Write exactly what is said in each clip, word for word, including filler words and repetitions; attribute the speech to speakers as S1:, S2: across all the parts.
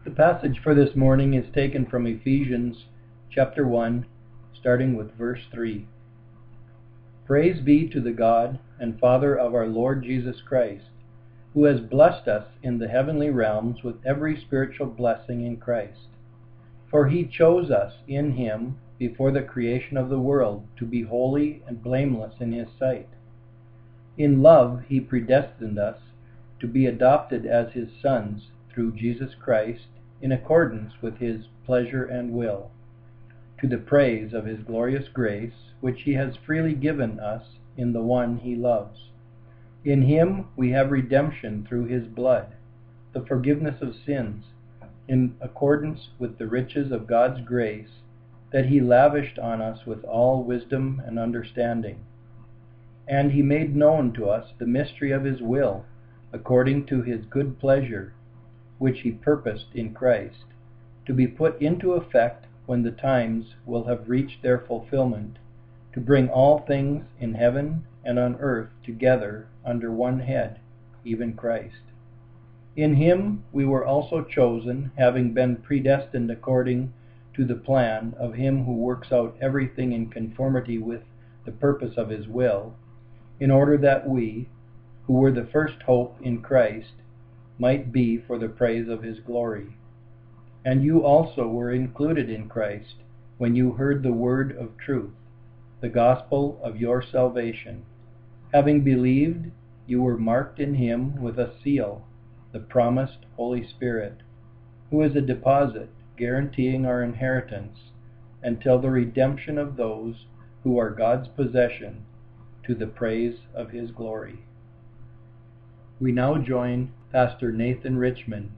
S1: The passage for this morning is taken from Ephesians chapter one, starting with verse three. Praise be to the God and Father of our Lord Jesus Christ, who has blessed us in the heavenly realms with every spiritual blessing in Christ. For he chose us in him before the creation of the world to be holy and blameless in his sight. In love he predestined us to be adopted as his sons through Jesus Christ, in accordance with his pleasure and will, to the praise of his glorious grace, which he has freely given us in the one he loves. In him we have redemption through his blood, the forgiveness of sins, in accordance with the riches of God's grace that he lavished on us with all wisdom and understanding. And he made known to us the mystery of his will, according to his good pleasure, which he purposed in Christ, to be put into effect when the times will have reached their fulfillment, to bring all things in heaven and on earth together under one head, even Christ. In him we were also chosen, having been predestined according to the plan of him who works out everything in conformity with the purpose of his will, in order that we, who were the first hope in Christ, might be for the praise of his glory. And you also were included in Christ when you heard the word of truth, the gospel of your salvation. Having believed, you were marked in him with a seal, the promised Holy Spirit, who is a deposit guaranteeing our inheritance until the redemption of those who are God's possession, to the praise of his glory. We now join Pastor Nathan Richmond.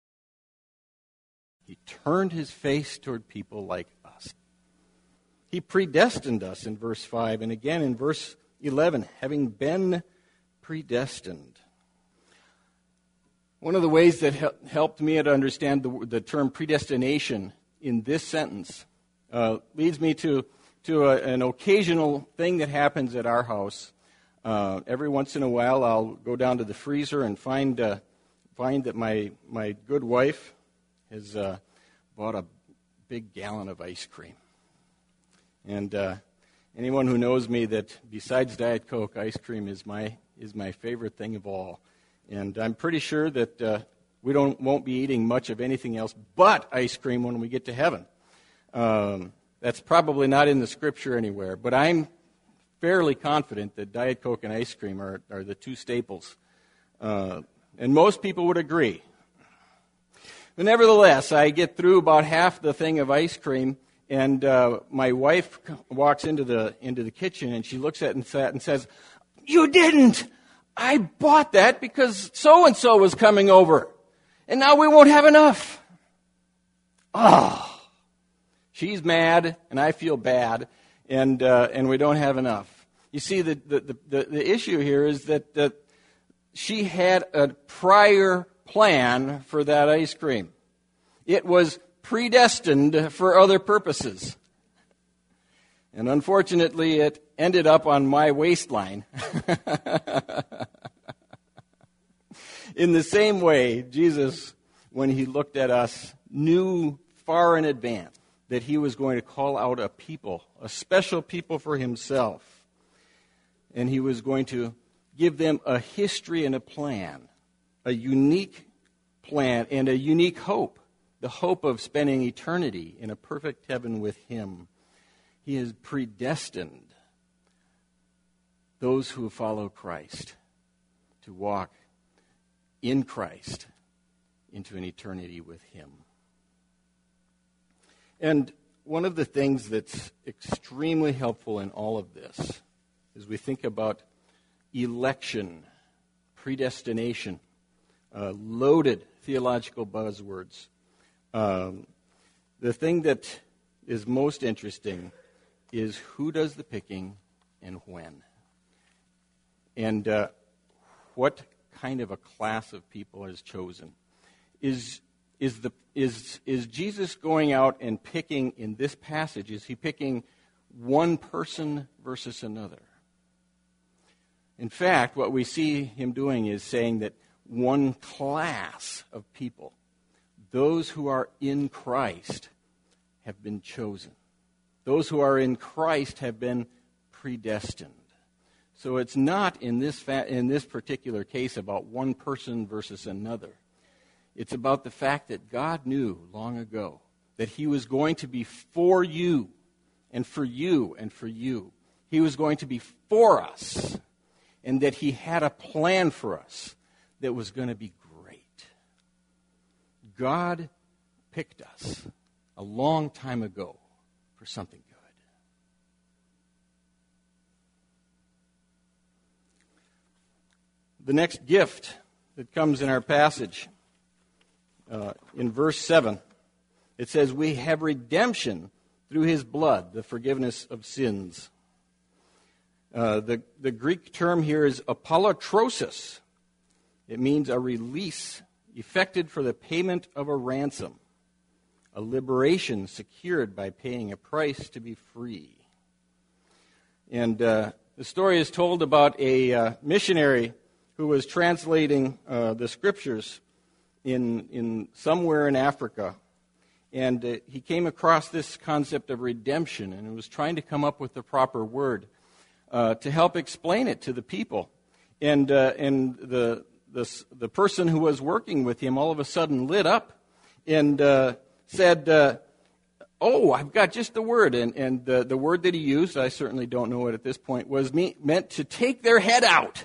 S2: He turned his face toward people like us. He predestined us in verse five, and again in verse eleven, having been predestined. One of the ways that hel- helped me to understand the, the term predestination in this sentence uh, leads me to, to a, an occasional thing that happens at our house. Uh, every once in a while, I'll go down to the freezer and find uh, find that my, my good wife has uh, bought a big gallon of ice cream. And uh, anyone who knows me, that besides Diet Coke, ice cream is my is my favorite thing of all. And I'm pretty sure that uh, we don't won't be eating much of anything else but ice cream when we get to heaven. Um, that's probably not in the Scripture anywhere, but I'm fairly confident that Diet Coke and ice cream are, are the two staples. Uh, and most people would agree. But nevertheless, I get through about half the thing of ice cream, and uh, my wife walks into the into the kitchen, and she looks at it and says, "You didn't! I bought that because so-and-so was coming over, and now we won't have enough." Oh, she's mad, and I feel bad. And uh, and we don't have enough. You see, the the, the, the issue here is that, that she had a prior plan for that ice cream. It was predestined for other purposes. And unfortunately, it ended up on my waistline. In the same way, Jesus, when he looked at us, knew far in advance that he was going to call out a people, a special people for himself. And he was going to give them a history and a plan, a unique plan and a unique hope, the hope of spending eternity in a perfect heaven with him. He has predestined those who follow Christ to walk in Christ into an eternity with him. And one of the things that's extremely helpful in all of this is we think about election, predestination, uh, loaded theological buzzwords. Um, the thing that is most interesting is who does the picking and when. And uh, what kind of a class of people is chosen. Is Is the is is Jesus going out and picking in this passage? Is he picking one person versus another? In fact, what we see him doing is saying that one class of people, those who are in Christ have been chosen. Those who are in Christ have been predestined. So it's not in this fa- in this particular case about one person versus another. It's about the fact that God knew long ago that he was going to be for you and for you and for you. He was going to be for us, and that he had a plan for us that was going to be great. God picked us a long time ago for something good. The next gift that comes in our passage, uh, in verse seven, it says, we have redemption through his blood, the forgiveness of sins. Uh, the, the Greek term here is apollotrosis. It means a release effected for the payment of a ransom, a liberation secured by paying a price to be free. And uh, the story is told about a uh, missionary who was translating uh, the scriptures in in somewhere in Africa, and uh, he came across this concept of redemption, and was trying to come up with the proper word uh, to help explain it to the people. And uh, and the the the person who was working with him all of a sudden lit up and uh, said, uh, "Oh, I've got just the word." And and the the word that he used, I certainly don't know it at this point, was me, meant to take their head out.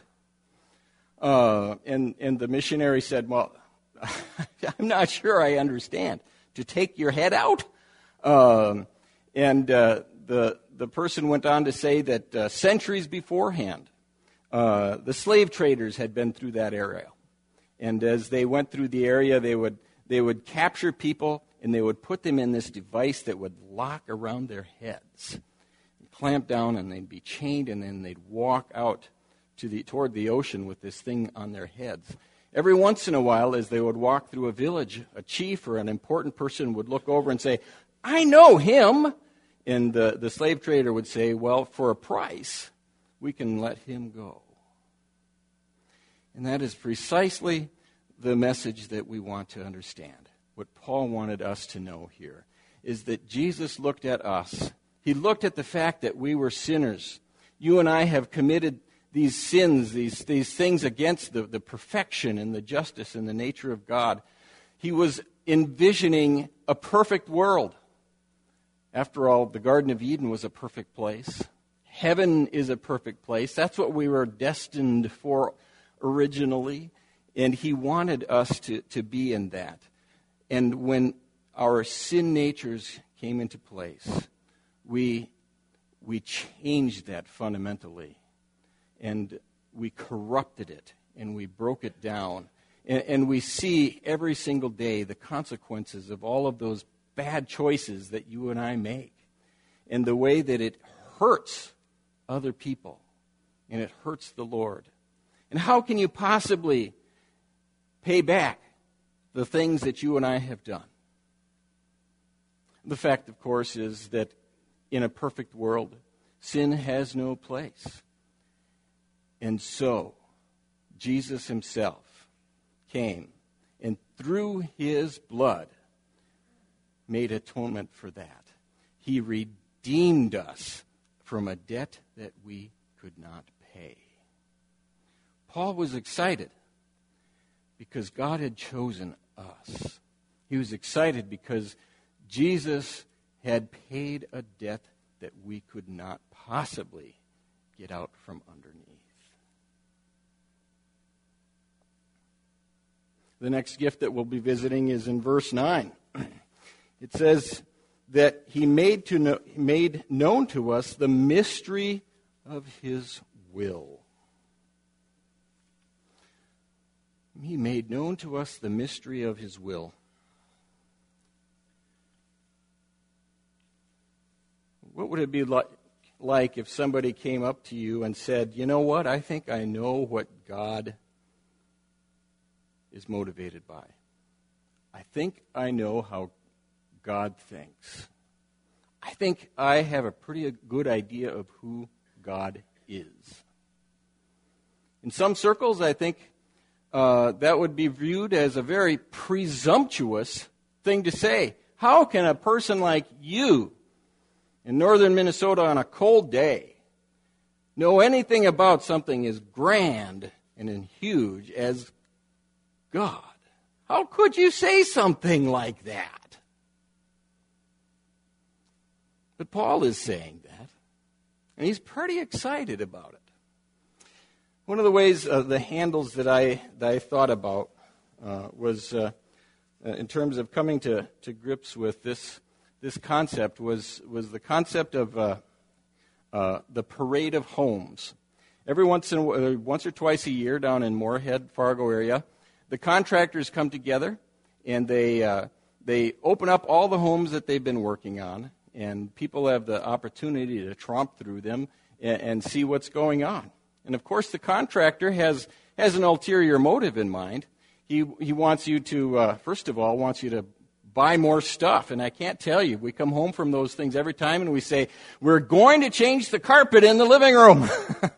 S2: Uh, and, and the missionary said, well, I'm not sure I understand. To take your head out? Um, and uh, the, the person went on to say that uh, centuries beforehand, uh, the slave traders had been through that area. And as they went through the area, they would, they would capture people, and they would put them in this device that would lock around their heads. Clamp down, and they'd be chained, and then they'd walk out to the toward the ocean with this thing on their heads. Every once in a while, as they would walk through a village, a chief or an important person would look over and say, I know him. And the, the slave trader would say, well, for a price, we can let him go. And that is precisely the message that we want to understand. What Paul wanted us to know here is that Jesus looked at us. He looked at the fact that we were sinners. You and I have committed these sins, these, these things against the, the perfection and the justice and the nature of God. He was envisioning a perfect world. After all, the Garden of Eden was a perfect place. Heaven is a perfect place. That's what we were destined for originally. And he wanted us to, to be in that. And when our sin natures came into place, we, we changed that fundamentally. And we corrupted it, and we broke it down. And, and we see every single day the consequences of all of those bad choices that you and I make, and the way that it hurts other people, and it hurts the Lord. And how can you possibly pay back the things that you and I have done? The fact, of course, is that in a perfect world, sin has no place. And so, Jesus himself came, and through his blood, made atonement for that. He redeemed us from a debt that we could not pay. Paul was excited because God had chosen us. He was excited because Jesus had paid a debt that we could not possibly get out from underneath. The next gift that we'll be visiting is in verse nine. It says that he made, to know, made known to us the mystery of his will. He made known to us the mystery of his will. What would it be like, like if somebody came up to you and said, you know what, I think I know what God is motivated by. I think I know how God thinks. I think I have a pretty good idea of who God is. In some circles, I think uh, that would be viewed as a very presumptuous thing to say. How can a person like you in northern Minnesota on a cold day know anything about something as grand and as huge as God? How could you say something like that? But Paul is saying that, and he's pretty excited about it. One of the ways, uh, the handles that I that I thought about uh, was, uh, uh, in terms of coming to, to grips with this this concept, was was the concept of uh, uh, the parade of homes. Every once in uh, once or twice a year down in Moorhead, Fargo area, the contractors come together and they uh, they open up all the homes that they've been working on, and people have the opportunity to tromp through them and, and see what's going on. And of course, the contractor has has an ulterior motive in mind. He he wants you to uh, first of all wants you to buy more stuff. And I can't tell you, we come home from those things every time and we say, we're going to change the carpet in the living room.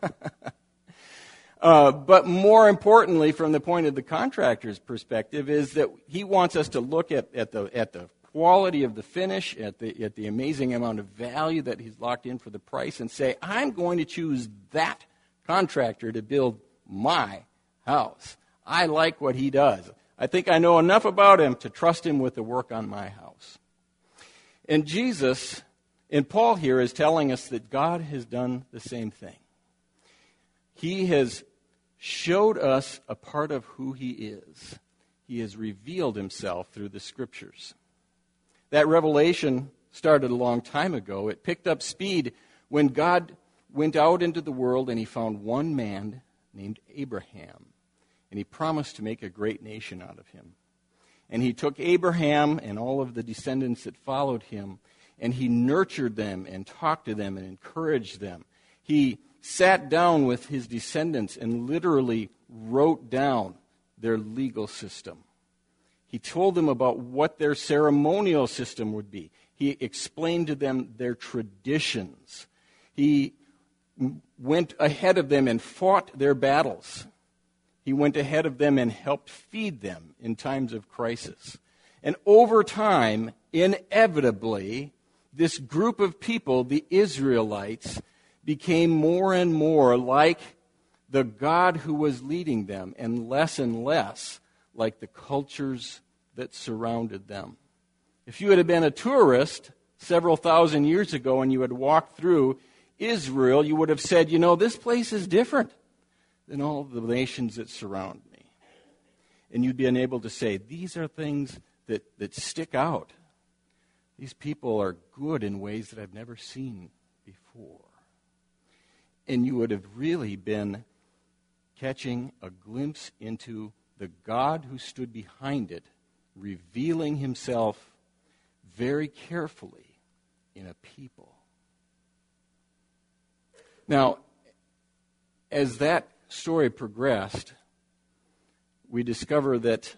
S2: uh, but more importantly, from the point of the contractor's perspective, is that he wants us to look at, at the at the quality of the finish, at the at the amazing amount of value that he's locked in for the price, and say, I'm going to choose that contractor to build my house. I like what he does. I think I know enough about him to trust him with the work on my house. And Jesus, and Paul here, is telling us that God has done the same thing. He has showed us a part of who he is. He has revealed himself through the Scriptures. That revelation started a long time ago. It picked up speed when God went out into the world and he found one man named Abraham. And he promised to make a great nation out of him. And he took Abraham and all of the descendants that followed him, and he nurtured them and talked to them and encouraged them. He sat down with his descendants and literally wrote down their legal system. He told them about what their ceremonial system would be. He explained to them their traditions. He went ahead of them and fought their battles. He went ahead of them and helped feed them in times of crisis. And over time, inevitably, this group of people, the Israelites, became more and more like the God who was leading them, and less and less like the cultures that surrounded them. If you had been a tourist several thousand years ago and you had walked through Israel, you would have said, you know, this place is different than all the nations that surround me. And you'd be unable to say, these are things that, that stick out. These people are good in ways that I've never seen before. And you would have really been catching a glimpse into the God who stood behind it, revealing himself very carefully in a people. Now, as that story progressed, we discover that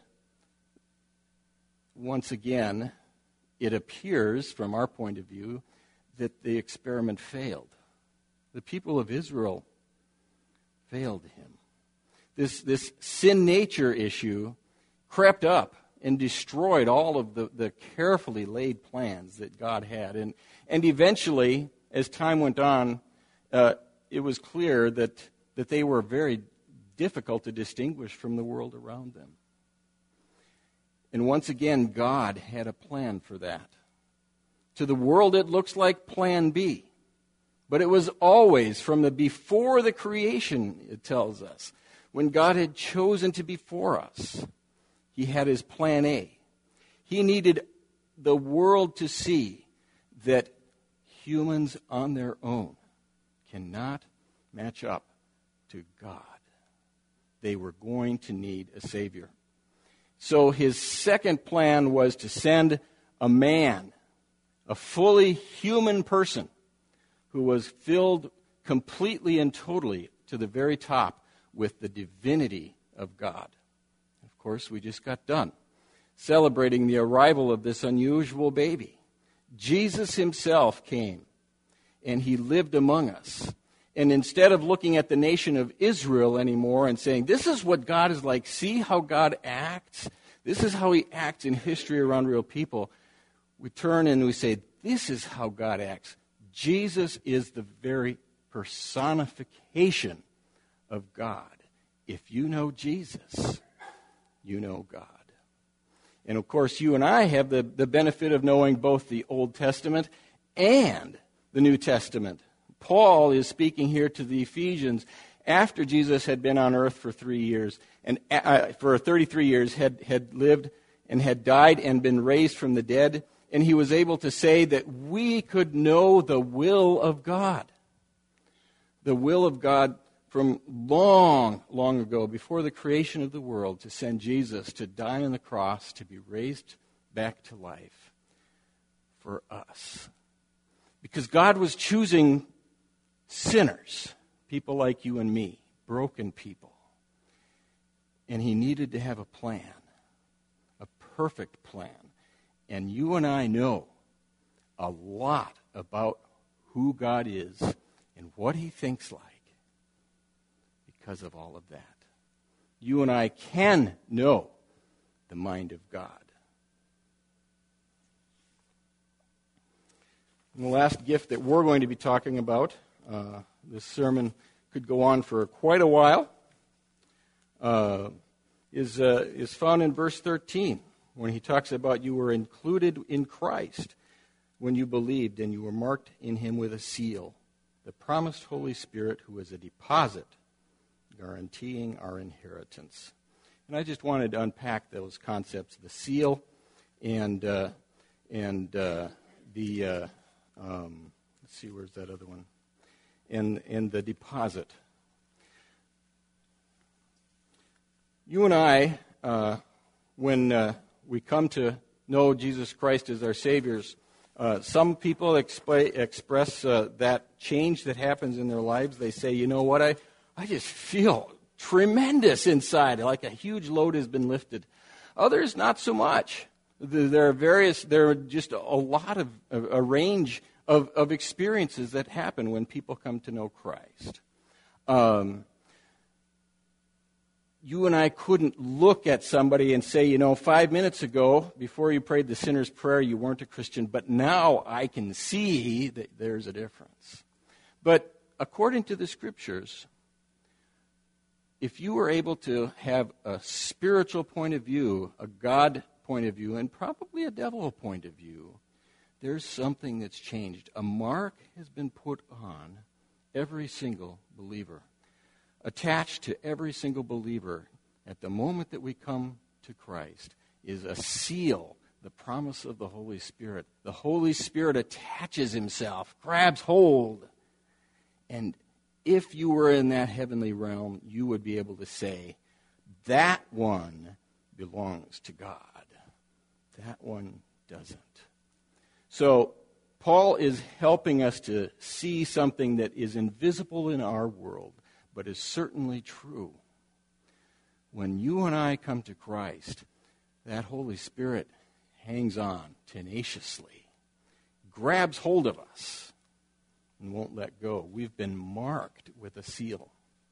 S2: once again, it appears, from our point of view, that the experiment failed. The people of Israel failed him. This, this sin nature issue crept up and destroyed all of the, the carefully laid plans that God had. And, and eventually, as time went on, uh, it was clear that, that they were very difficult to distinguish from the world around them. And once again, God had a plan for that. To the world, it looks like plan B. But it was always from the before the creation, it tells us. When God had chosen to be for us, he had his plan A. He needed the world to see that humans on their own cannot match up to God. They were going to need a Savior. So his second plan was to send a man, a fully human person, who was filled completely and totally to the very top with the divinity of God. Of course, we just got done celebrating the arrival of this unusual baby. Jesus himself came, and he lived among us. and instead of looking at the nation of Israel anymore and saying, this is what God is like, see how God acts, this is how he acts in history around real people, we turn and we say, this is how God acts. Jesus is the very personification of God. If you know Jesus, you know God. And of course, you and I have the, the benefit of knowing both the Old Testament and the New Testament. Paul is speaking here to the Ephesians after Jesus had been on earth for three years, and uh, for thirty-three years had, had lived and had died and been raised from the dead, and he was able to say that we could know the will of God. The will of God from long, long ago, before the creation of the world, to send Jesus to die on the cross, to be raised back to life for us. Because God was choosing sinners, people like you and me, broken people. And he needed to have a plan, a perfect plan. And you and I know a lot about who God is and what he thinks like because of all of that. You and I can know the mind of God. And the last gift that we're going to be talking about, uh, this sermon could go on for quite a while, uh, is, uh, is found in verse thirteen, when he talks about you were included in Christ when you believed, and you were marked in him with a seal, the promised Holy Spirit, who is a deposit guaranteeing our inheritance. And I just wanted to unpack those concepts, the seal and uh, and uh, the, uh, um, let's see, where's that other one? And, and the deposit. You and I, uh, when uh, we come to know Jesus Christ as our Saviors, uh, some people exp- express uh, that change that happens in their lives. They say, you know what, I I just feel tremendous inside, like a huge load has been lifted. Others, not so much. There are various, there are just a lot of, a range of, of experiences that happen when people come to know Christ. Um, you and I couldn't look at somebody and say, you know, five minutes ago, before you prayed the sinner's prayer, you weren't a Christian, but now I can see that there's a difference. But according to the Scriptures, if you were able to have a spiritual point of view, a God point of view, and probably a devil point of view, there's something that's changed. A mark has been put on every single believer. Attached to every single believer at the moment that we come to Christ is a seal, the promise of the Holy Spirit. The Holy Spirit attaches himself, grabs hold, and if you were in that heavenly realm, you would be able to say, that one belongs to God. That one doesn't. So Paul is helping us to see something that is invisible in our world, but is certainly true. When you and I come to Christ, that Holy Spirit hangs on tenaciously, grabs hold of us, and won't let go. We've been marked with a seal.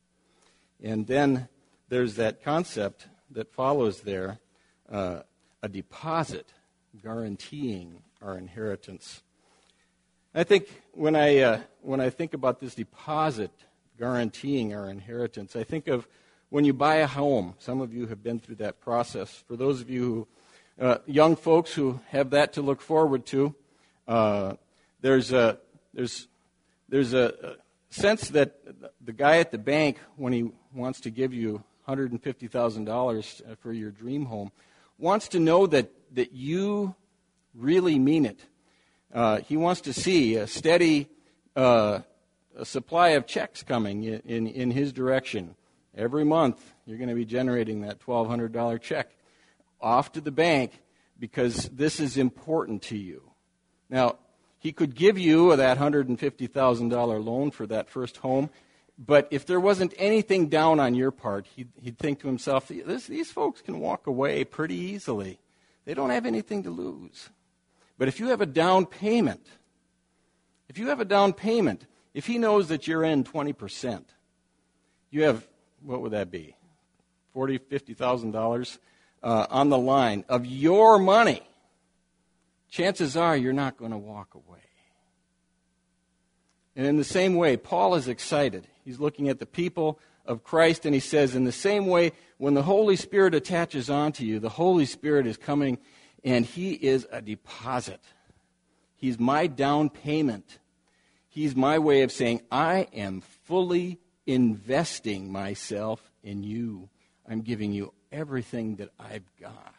S2: And then there's that concept that follows there, uh, a deposit guaranteeing our inheritance. I think when I uh, when I think about this deposit guaranteeing our inheritance, I think of when you buy a home. Some of you have been through that process. For those of you who, uh, young folks who have that to look forward to, uh, there's a there's There's a sense that the guy at the bank, when he wants to give you one hundred fifty thousand dollars for your dream home, wants to know that, that you really mean it. Uh, he wants to see a steady uh, a supply of checks coming in, in, in his direction. Every month, you're going to be generating that twelve hundred dollars check off to the bank because this is important to you. Now, he could give you that one hundred fifty thousand dollars loan for that first home, but if there wasn't anything down on your part, he'd, he'd think to himself, this, these folks can walk away pretty easily. They don't have anything to lose. But if you have a down payment, if you have a down payment, If he knows that you're in twenty percent, you have, what would that be, forty thousand dollars, fifty thousand dollars uh, on the line of your money, chances are you're not going to walk away. And in the same way, Paul is excited. He's looking at the people of Christ, and he says, in the same way, when the Holy Spirit attaches onto you, the Holy Spirit is coming, and he is a deposit. He's my down payment. He's my way of saying, I am fully investing myself in you. I'm giving you everything that I've got.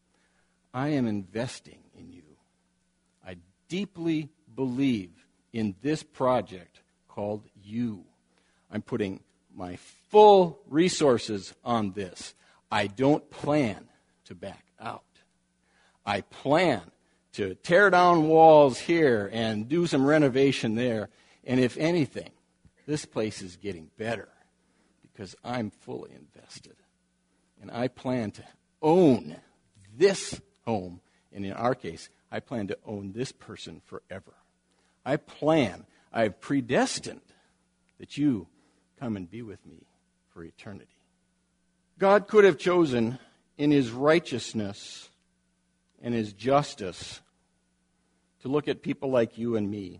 S2: I am investing in you. I deeply believe in this project called you. I'm putting my full resources on this. I don't plan to back out. I plan to tear down walls here and do some renovation there. And if anything, this place is getting better because I'm fully invested. And I plan to own this home. And in our case, I plan to own this person forever. I plan, I've predestined that you come and be with me for eternity. God could have chosen in his righteousness and his justice to look at people like you and me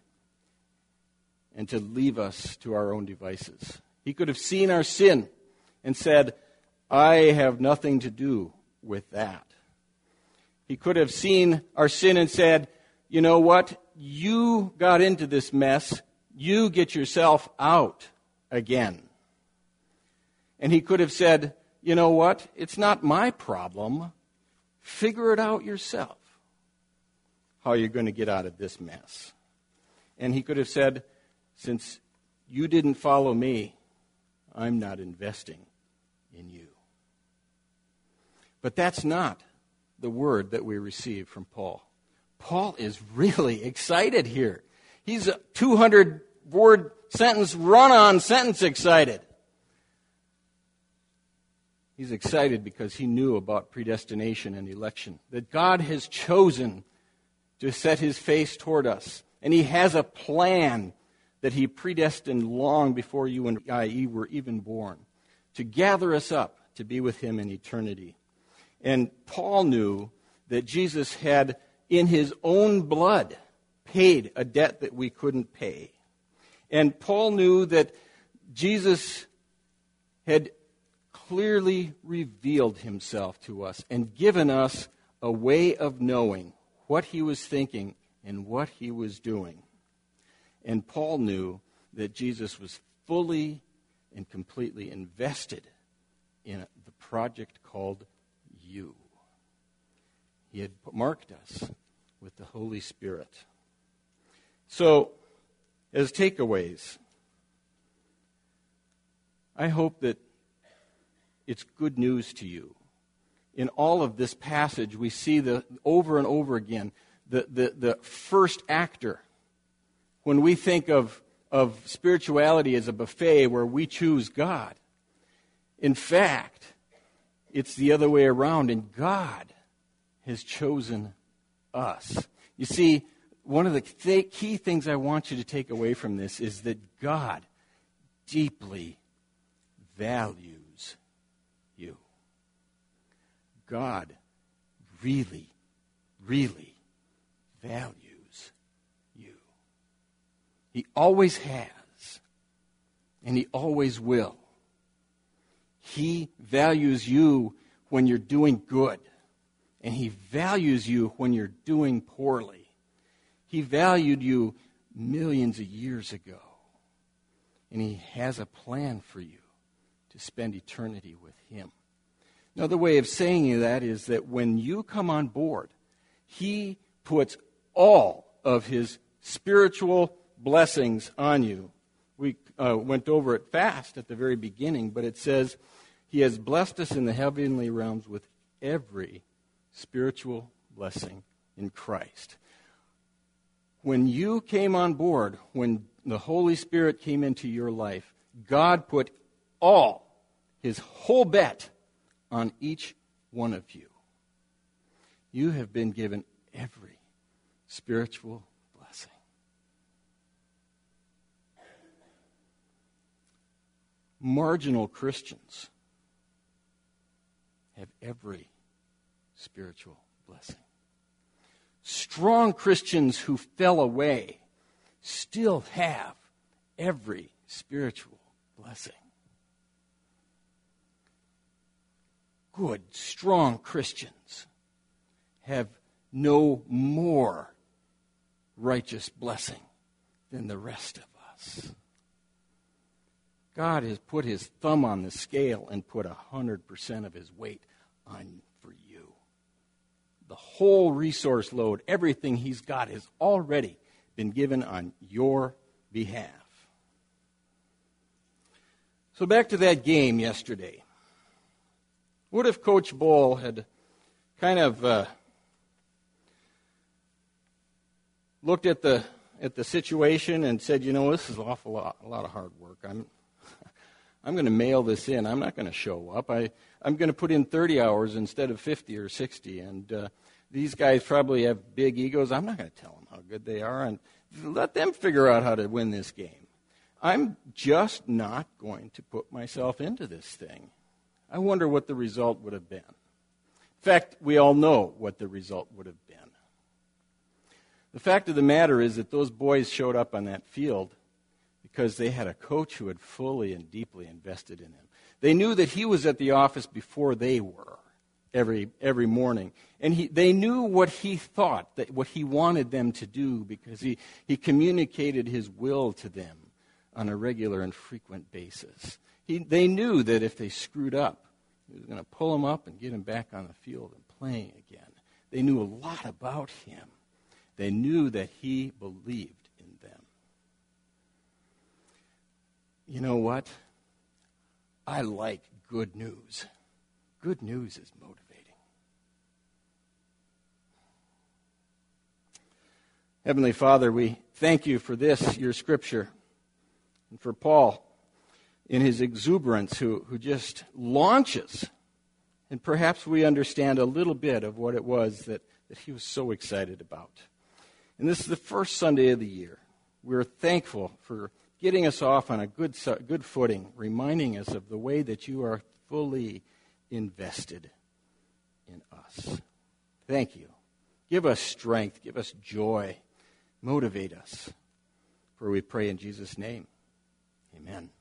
S2: and to leave us to our own devices. He could have seen our sin and said, I have nothing to do with that. He could have seen our sin and said, you know what? You got into this mess. You get yourself out again. And he could have said, you know what? It's not my problem. Figure it out yourself, how you're going to get out of this mess. And he could have said, since you didn't follow me, I'm not investing in you. But that's not the word that we receive from Paul. Paul is really excited here. He's a two hundred word sentence, run-on sentence excited. He's excited because he knew about predestination and election, that God has chosen to set his face toward us. And he has a plan that he predestined long before you and I were even born, to gather us up to be with him in eternity. And Paul knew that Jesus had, in his own blood, paid a debt that we couldn't pay. And Paul knew that Jesus had clearly revealed himself to us and given us a way of knowing what he was thinking and what he was doing. And Paul knew that Jesus was fully and completely invested in the project called you. He had marked us with the Holy Spirit. So, as takeaways, I hope that it's good news to you. In all of this passage, we see the over and over again the, the, the first actor. When we think of, of spirituality as a buffet where we choose God, in fact, it's the other way around, and God has chosen us. You see, one of the th- key things I want you to take away from this is that God deeply values you. God really, really values you. He always has, and he always will. He values you when you're doing good, and he values you when you're doing poorly. He valued you millions of years ago, and he has a plan for you to spend eternity with him. Another way of saying that is that when you come on board, he puts all of his spiritual blessings on you. We uh, went over it fast at the very beginning, but it says he has blessed us in the heavenly realms with every spiritual blessing in Christ. When you came on board, when the Holy Spirit came into your life, God put all, his whole bet, on each one of you. You have been given every spiritual blessing. marginal Christians have every spiritual blessing. Strong Christians who fell away still have every spiritual blessing. Good, strong Christians have no more righteous blessing than the rest of us. God has put his thumb on the scale and put one hundred percent of his weight on for you. The whole resource load, everything he's got has already been given on your behalf. So back to that game yesterday. What if Coach Bohl had kind of uh, looked at the at the situation and said, you know, this is an awful lot, a lot of hard work. I'm I'm going to mail this in. I'm not going to show up. I, I'm going to put in thirty hours instead of fifty or sixty. And uh, these guys probably have big egos. I'm not going to tell them how good they are and let them figure out how to win this game. I'm just not going to put myself into this thing. I wonder what the result would have been. In fact, we all know what the result would have been. The fact of the matter is that those boys showed up on that field because they had a coach who had fully and deeply invested in them. They knew that he was at the office before they were every every morning. And he, they knew what he thought, that what he wanted them to do, because he, he communicated his will to them on a regular and frequent basis. He, they knew that if they screwed up, he was going to pull them up and get them back on the field and playing again. They knew a lot about him. They knew that he believed in them. You know what? I like good news. Good news is motivating. Heavenly Father, we thank you for this, your scripture, and for Paul in his exuberance who, who just launches. And perhaps we understand a little bit of what it was that, that he was so excited about. And this is the first Sunday of the year. We're thankful for getting us off on a good, good footing, reminding us of the way that you are fully invested in us. Thank you. Give us strength. Give us joy. Motivate us. For we pray in Jesus' name. Amen.